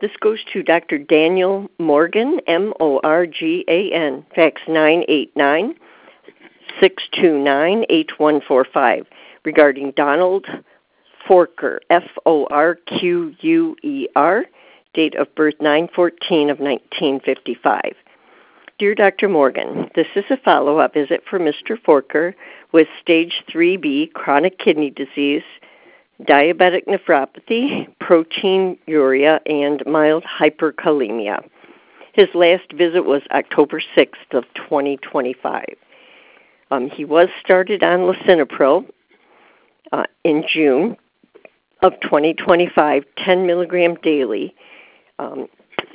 This goes to Dr. Daniel Morgan, Morgan, fax 989-629-8145, regarding Donald Forquer, Forquer, date of birth 9/14 of 1955. Dear Dr. Morgan, this is a follow-up visit for Mr. Forquer with stage 3B chronic kidney disease, diabetic nephropathy, proteinuria, and mild hyperkalemia. His last visit was October 6th of 2025. He was started on lisinopril in June of 2025, 10 milligram daily, and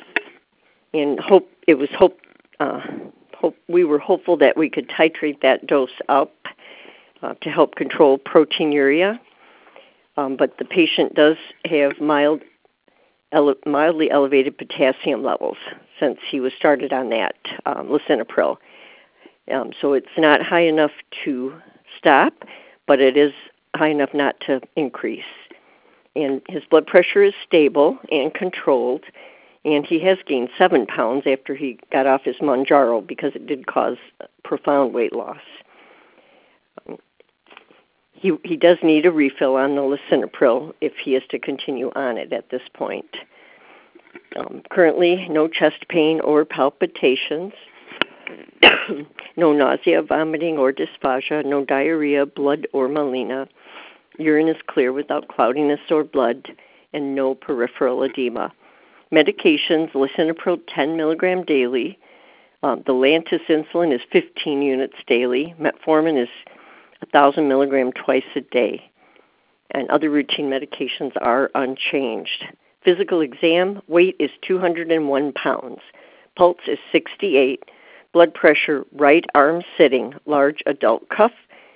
we were hopeful that we could titrate that dose up to help control proteinuria. But the patient does have mildly elevated potassium levels since he was started on that lisinopril. So it's not high enough to stop, but it is high enough not to increase. And his blood pressure is stable and controlled, and he has gained 7 pounds after he got off his Mounjaro because it did cause profound weight loss. He does need a refill on the lisinopril if he is to continue on it at this point. Currently, no chest pain or palpitations, no nausea, vomiting, or dysphagia, no diarrhea, blood, or melena. Urine is clear without cloudiness or blood, and no peripheral edema. Medications, lisinopril 10 milligram daily. The Lantus insulin is 15 units daily. Metformin is 1,000 milligram twice a day, and other routine medications are unchanged. Physical exam, weight is 201 pounds. Pulse is 68. Blood pressure, right arm sitting, large adult cuff,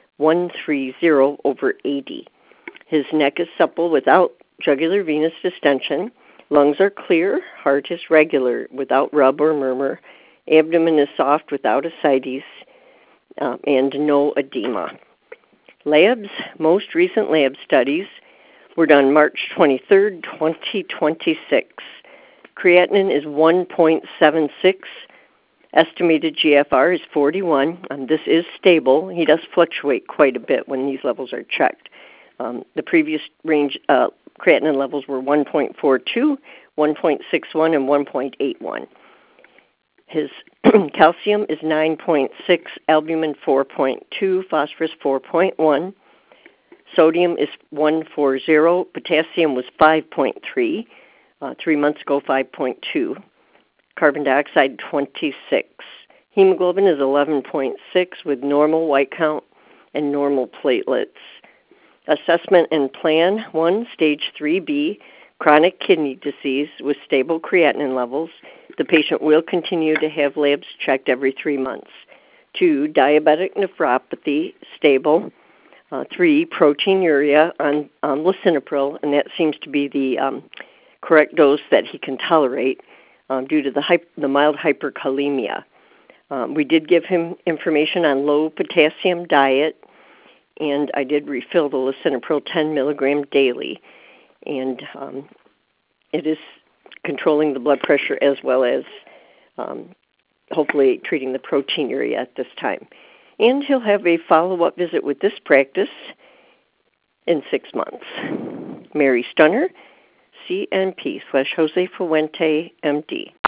130/80. His neck is supple without jugular venous distension. Lungs are clear. Heart is regular without rub or murmur. Abdomen is soft without ascites, and no edema. Labs, most recent lab studies were done March 23rd, 2026. Creatinine is 1.76. Estimated GFR is 41. This is stable. He does fluctuate quite a bit when these levels are checked. The previous range creatinine levels were 1.42, 1.61, and 1.81. His calcium is 9.6, albumin 4.2, phosphorus 4.1, sodium is 140, potassium was 5.3, 3 months ago 5.2, carbon dioxide 26. Hemoglobin is 11.6 with normal white count and normal platelets. Assessment and plan: 1, stage 3B, chronic kidney disease with stable creatinine levels. The patient will continue to have labs checked every 3 months. 2, diabetic nephropathy, stable. 3, proteinuria on lisinopril, and that seems to be the correct dose that he can tolerate due to the mild hyperkalemia. We did give him information on low potassium diet, and I did refill the lisinopril 10 milligram daily. And it is controlling the blood pressure as well as hopefully treating the proteinuria at this time. And he'll have a follow-up visit with this practice in 6 months. Mary Stunner, CNP /Jose Fuente, MD.